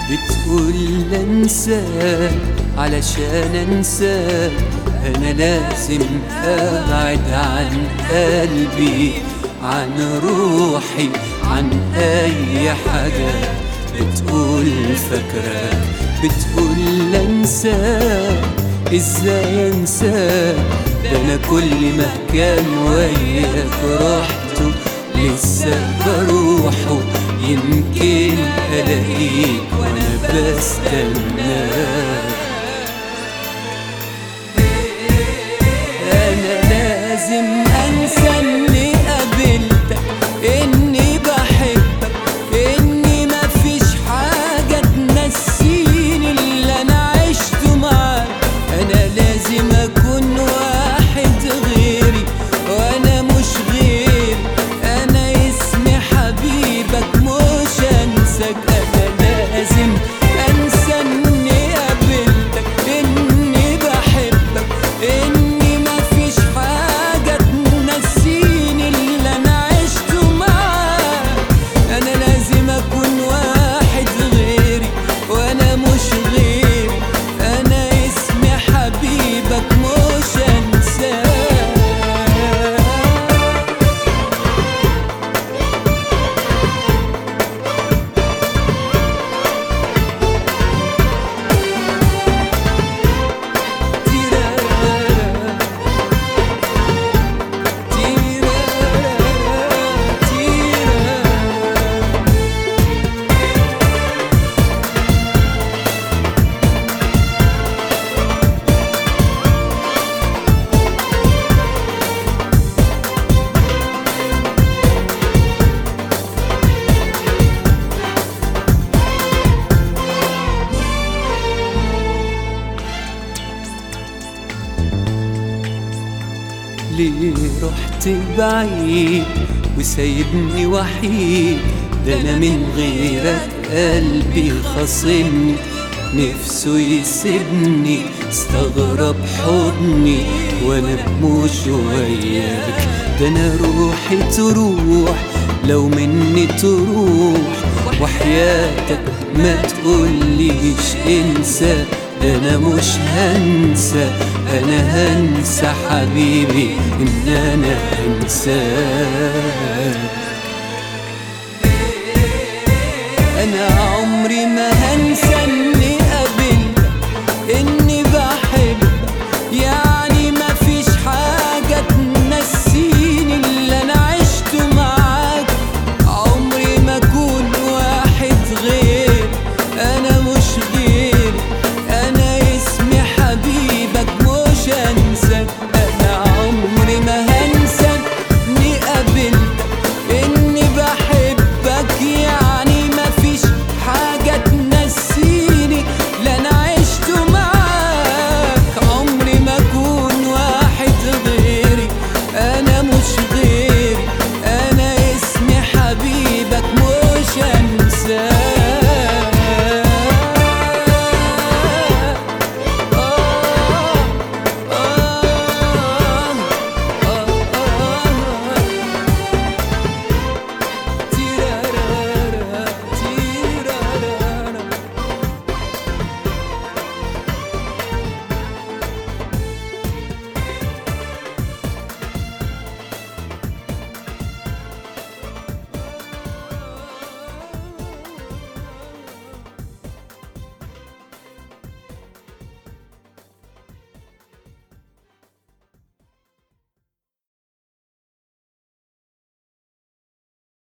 بتقول انساك علشان انساك، انا لازم ابعد عن قلبي، عن روحي، عن اي حاجة. بتقول فاكراك، بتقول انساك، ازاي انساك؟ ده انا كل مكان وياك رحته لسه بروحه، يمكن الاقيك وانا بستناك. انا لازم انسى اني قابلتك، اني بحبك، اني مفيش حاجة تنسيني اللي انا عشته معاك. انا لازم اكون واحد غيري وانا مش غيري، انا اسمي حبيبك مش انساك. انا لازم انسى اني قابلتك، اني بحبك، اني مفيش حاجة تنسيني اللي انا عشته معاك. انا لازم اكون واحد غيري وانا مش غيري، انا اسمي حبيبك مش انساك. ليه رحت بعيد وسايبني وحيد؟ ده انا من غيرك قلبي خاصمني، نفسه يسيبني، استغرب حضني وانا مش وياك. ده انا روحي تروح لو مني تروح، وحياتك ما تقوليش انسى. ده انا مش هنسى، انا هنسى حبيبي ان انا انساك. انا عمري ما هنسى